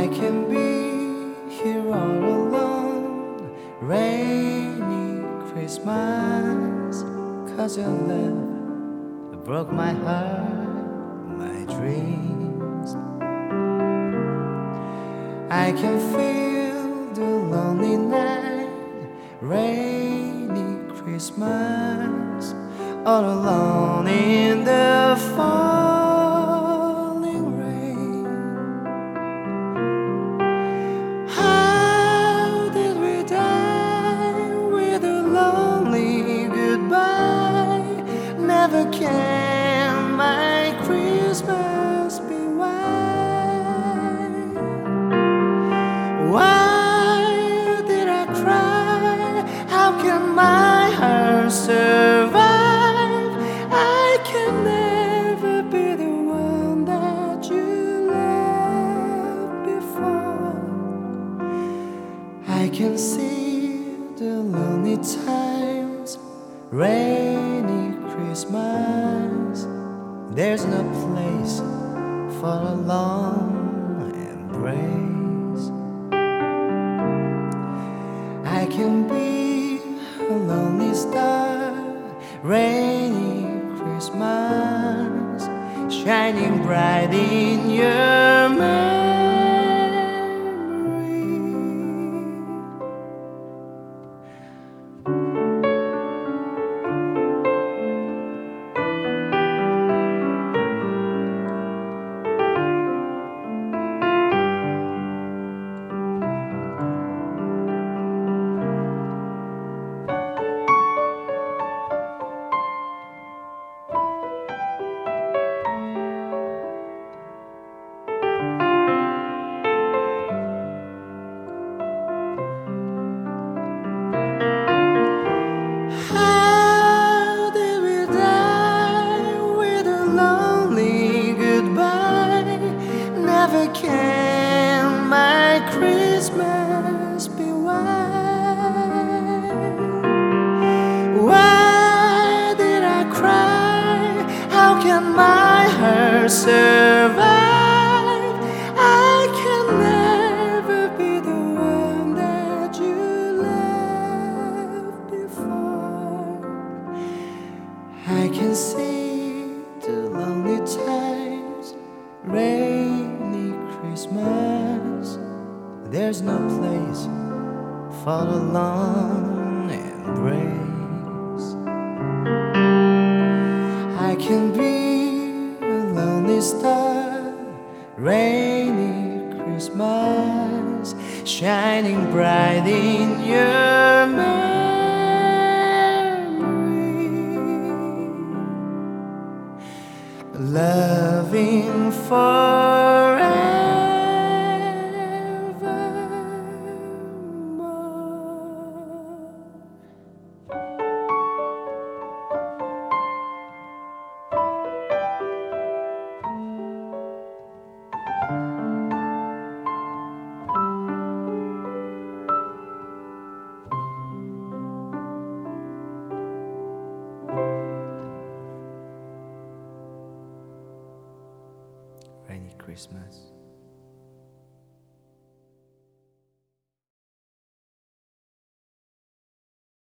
I can be here all alone, rainy Christmas, 'cause your love broke my heart, my dreams. I can feel the lonely night, rainy Christmas, all alone in the falling rain. How did we die with a lonely goodbye? Never can my Christmas be white. Why did I cry? How can my heart survive? I can never be the one that you loved before. I can see the lonely times, rainy Christmas. There's no place for a long embrace. I can be a lonely star, rainy Christmas, shining bright in your memory. Never can my Christmas be white. Why did I cry? How can my heart survive? I can never be the one that you loved before. I can see the lonely times, rainy Christmas. There's no place for a long embrace. I can be a lonely star, rainy Christmas, shining bright in your memory, loving forever. Rainy Christmas.